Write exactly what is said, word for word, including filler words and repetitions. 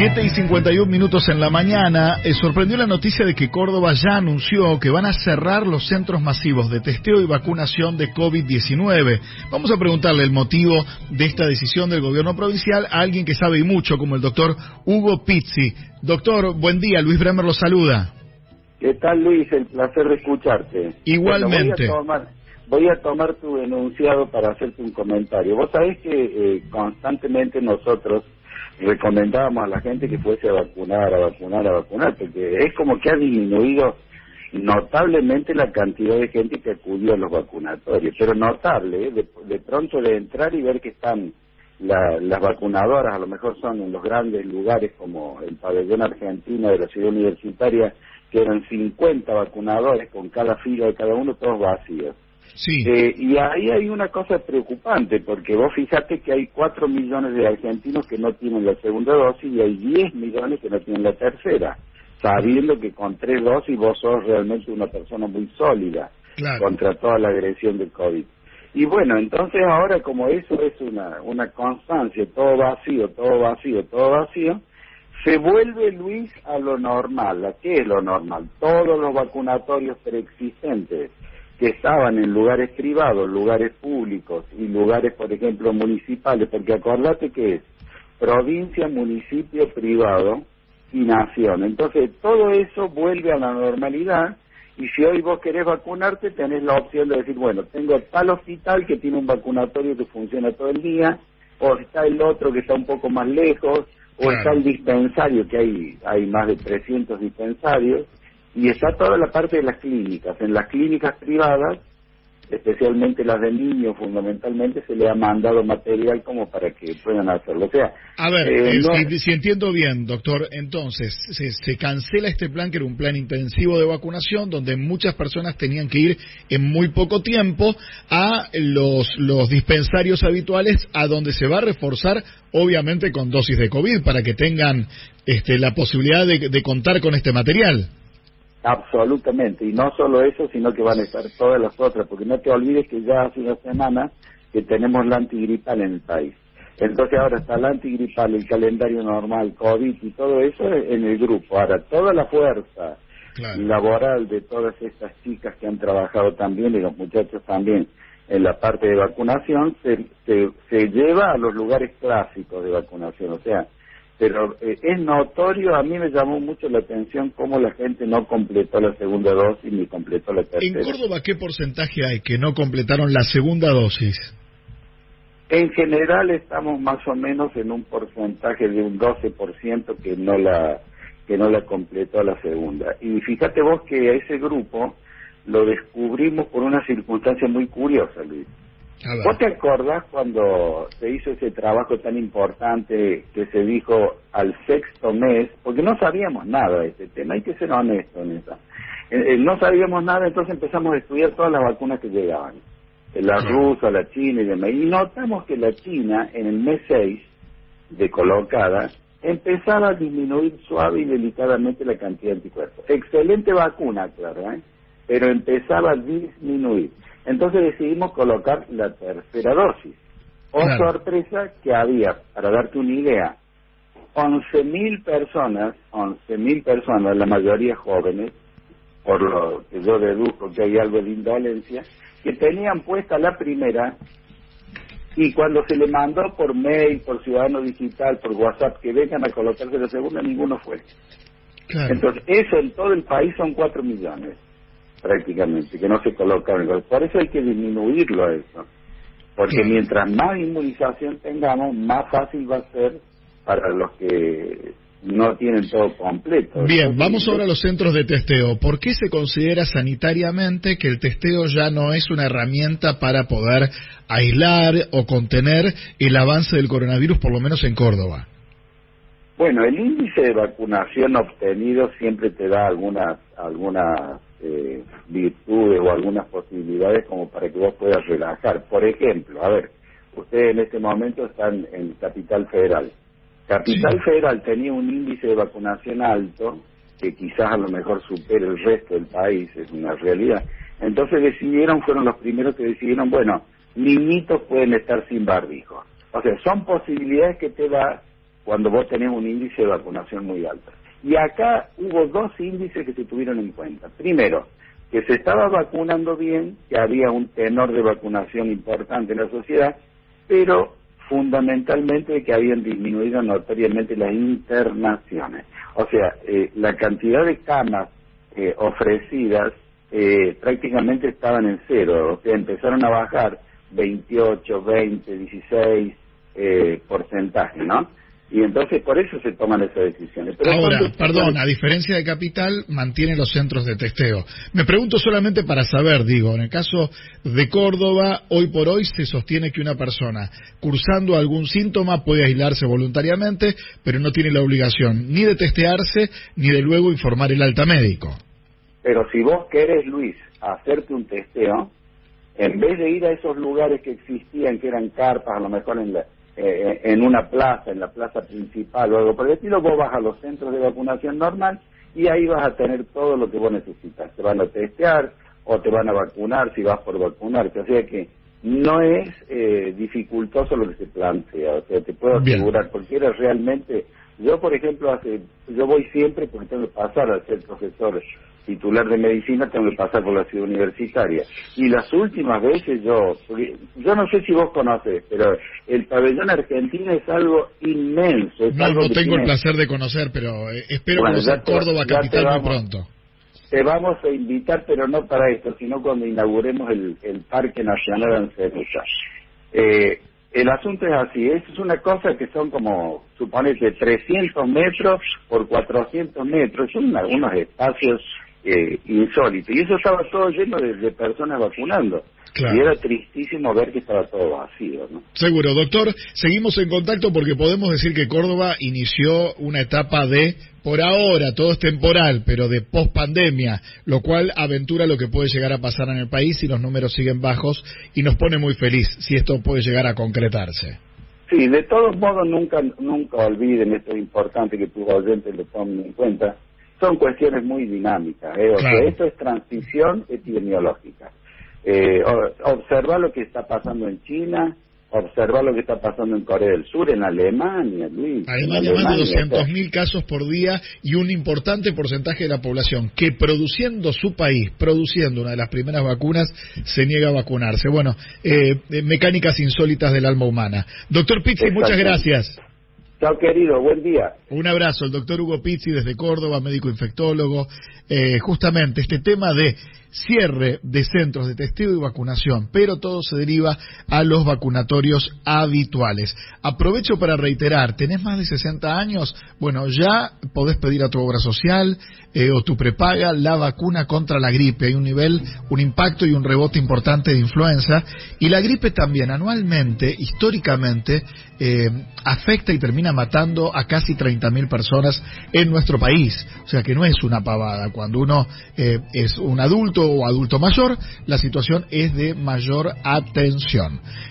siete y cincuenta y un minutos en la mañana, eh, sorprendió la noticia de que Córdoba ya anunció que van a cerrar los centros masivos de testeo y vacunación de COVID diecinueve. Vamos a preguntarle el motivo de esta decisión del gobierno provincial a alguien que sabe y mucho, como el doctor Hugo Pizzi. Doctor, buen día, Luis Bremer lo saluda. ¿Qué tal, Luis? El placer de escucharte. Igualmente. Bueno, voy a tomar, voy a tomar tu enunciado para hacerte un comentario. Vos sabés que eh, constantemente nosotros recomendábamos a la gente que fuese a vacunar, a vacunar, a vacunar, porque es como que ha disminuido notablemente la cantidad de gente que acudió a los vacunatorios, pero notable, ¿eh? de, de pronto de entrar y ver que están la, las vacunadoras, a lo mejor son en los grandes lugares como el pabellón argentino de la ciudad universitaria, que eran cincuenta vacunadores con cada fila de cada uno, todos vacíos. Sí. Eh, y ahí hay una cosa preocupante, porque vos fijate que hay cuatro millones de argentinos que no tienen la segunda dosis y hay diez millones que no tienen la tercera, sabiendo que con tres dosis vos sos realmente una persona muy sólida, claro, contra toda la agresión del COVID. Y bueno, entonces ahora como eso es una, una constancia, todo vacío, todo vacío, todo vacío, se vuelve, Luis, a lo normal. ¿A qué es lo normal? Todos los vacunatorios preexistentes que estaban en lugares privados, lugares públicos y lugares, por ejemplo, municipales, porque acordate que es provincia, municipio, privado y nación. Entonces, todo eso vuelve a la normalidad y si hoy vos querés vacunarte, tenés la opción de decir, bueno, tengo tal hospital que tiene un vacunatorio que funciona todo el día, o está el otro que está un poco más lejos, o claro, está el dispensario, que hay, hay más de trescientos dispensarios, y está toda la parte de las clínicas. En las clínicas privadas, especialmente las de niños, fundamentalmente, se le ha mandado material como para que puedan hacerlo. O sea, a ver, eh, eh, no... si, si entiendo bien, doctor, entonces, se, se cancela este plan, que era un plan intensivo de vacunación, donde muchas personas tenían que ir en muy poco tiempo a los, los dispensarios habituales, a donde se va a reforzar, obviamente, con dosis de COVID, para que tengan este, la posibilidad de, de contar con este material. Absolutamente, y no solo eso, sino que van a estar todas las otras, porque no te olvides que ya hace una semana que tenemos la antigripal en el país. Entonces ahora está la antigripal, el calendario normal, COVID y todo eso en el grupo. Ahora, toda la fuerza claro, laboral de todas estas chicas que han trabajado también, y los muchachos también, en la parte de vacunación, se, se, se lleva a los lugares clásicos de vacunación, o sea, pero eh, es notorio, a mí me llamó mucho la atención cómo la gente no completó la segunda dosis ni completó la tercera. ¿En Córdoba qué porcentaje hay que no completaron la segunda dosis? En general estamos más o menos en un porcentaje de un doce por ciento que no la que no la completó la segunda. Y fíjate vos que a ese grupo lo descubrimos por una circunstancia muy curiosa, Luis. ¿Vos te acordás cuando se hizo ese trabajo tan importante que se dijo al sexto mes? Porque no sabíamos nada de este tema, hay que ser honesto en eso. Eh, eh, no sabíamos nada, entonces empezamos a estudiar todas las vacunas que llegaban. La rusa, la china y demás. Y notamos que la china, en el mes seis de colocada, empezaba a disminuir suave y delicadamente la cantidad de anticuerpos. Excelente vacuna, claro, ¿eh? Pero empezaba a disminuir. Entonces decidimos colocar la tercera dosis. Oh, claro, sorpresa que había, para darte una idea, once mil personas, once mil personas, la mayoría jóvenes, por lo que yo deduzco que hay algo de indolencia, que tenían puesta la primera y cuando se le mandó por mail, por Ciudadano Digital, por WhatsApp, que vengan a colocarse la segunda, ninguno fue. Claro. Entonces, eso en todo el país son cuatro millones. Prácticamente, que no se colocaron. Por eso hay que disminuirlo a eso, porque claro, mientras más inmunización tengamos, más fácil va a ser para los que no tienen todo completo. Bien, vamos ahora a los centros de testeo. ¿Por qué se considera sanitariamente que el testeo ya no es una herramienta para poder aislar o contener el avance del coronavirus, por lo menos en Córdoba? Bueno, el índice de vacunación obtenido siempre te da algunas algunas eh, virtudes o algunas posibilidades como para que vos puedas relajar. Por ejemplo, a ver, ustedes en este momento están en Capital Federal. Capital sí. Federal tenía un índice de vacunación alto, que quizás a lo mejor supere el resto del país, es una realidad. Entonces decidieron, fueron los primeros que decidieron, bueno, niñitos pueden estar sin barbijo. O sea, son posibilidades que te da cuando vos tenés un índice de vacunación muy alto. Y acá hubo dos índices que se tuvieron en cuenta. Primero, que se estaba vacunando bien, que había un tenor de vacunación importante en la sociedad, pero fundamentalmente que habían disminuido notoriamente las internaciones. O sea, eh, la cantidad de camas eh, ofrecidas eh, prácticamente estaban en cero, o sea, empezaron a bajar veintiocho, veinte, dieciséis eh, porcentaje, ¿no? Y entonces por eso se toman esas decisiones. Pero Ahora, cuando... perdón, a diferencia de Capital, mantiene los centros de testeo. Me pregunto solamente para saber, digo, en el caso de Córdoba, hoy por hoy se sostiene que una persona cursando algún síntoma puede aislarse voluntariamente, pero no tiene la obligación ni de testearse, ni de luego informar el alta médico. Pero si vos querés, Luis, hacerte un testeo, en vez de ir a esos lugares que existían, que eran carpas, a lo mejor en la... Eh, en una plaza, en la plaza principal o algo por el estilo, vos vas a los centros de vacunación normal y ahí vas a tener todo lo que vos necesitas. Te van a testear o te van a vacunar si vas por vacunarte. O sea que no es eh, dificultoso lo que se plantea. O sea, te puedo asegurar, Bien. porque era realmente... Yo, por ejemplo, hace yo voy siempre porque tengo que pasar a ser profesor titular de medicina, tengo que pasar por la ciudad universitaria. Y las últimas veces yo, yo no sé si vos conoces, pero el pabellón argentino es algo inmenso. Es no, algo no que tengo tiene... el placer de conocer, pero eh, espero bueno, conocer te, Córdoba capital vamos, muy pronto. Te vamos a invitar, pero no para esto, sino cuando inauguremos el, el Parque Nacional Ancerucha. Eh, El asunto es así, es una cosa que son como, suponete, trescientos metros por cuatrocientos metros, son una, unos espacios eh, insólitos, y eso estaba todo lleno de, de personas vacunando, claro. Y era tristísimo ver que estaba todo vacío, ¿no? Seguro, doctor, seguimos en contacto porque podemos decir que Córdoba inició una etapa de, por ahora, todo es temporal, pero de post-pandemia, lo cual aventura lo que puede llegar a pasar en el país si los números siguen bajos y nos pone muy feliz si esto puede llegar a concretarse. Sí, de todos modos nunca nunca olviden, esto es importante que tus oyentes lo tomen en cuenta, son cuestiones muy dinámicas, ¿eh? O claro. sea, esto es transición epidemiológica. Eh, observa lo que está pasando en China, observa lo que está pasando en Corea del Sur, en Alemania, Luis. Alemania, más de doscientos mil casos por día y un importante porcentaje de la población que produciendo su país, produciendo una de las primeras vacunas, se niega a vacunarse. Bueno, eh, mecánicas insólitas del alma humana. Doctor Pizzi, muchas gracias. Chao, querido, buen día. Un abrazo, el doctor Hugo Pizzi desde Córdoba, médico infectólogo. Eh, justamente este tema de cierre de centros de testeo y vacunación, pero todo se deriva a los vacunatorios habituales. Aprovecho para reiterar, ¿tenés más de sesenta años? Bueno, ya podés pedir a tu obra social eh, o tu prepaga la vacuna contra la gripe. Hay un nivel, un impacto y un rebote importante de influenza, y la gripe también anualmente, históricamente, eh, afecta y termina matando a casi treinta mil personas en nuestro país. O sea que no es una pavada. Cuando uno eh, es un adulto o adulto mayor, la situación es de mayor atención.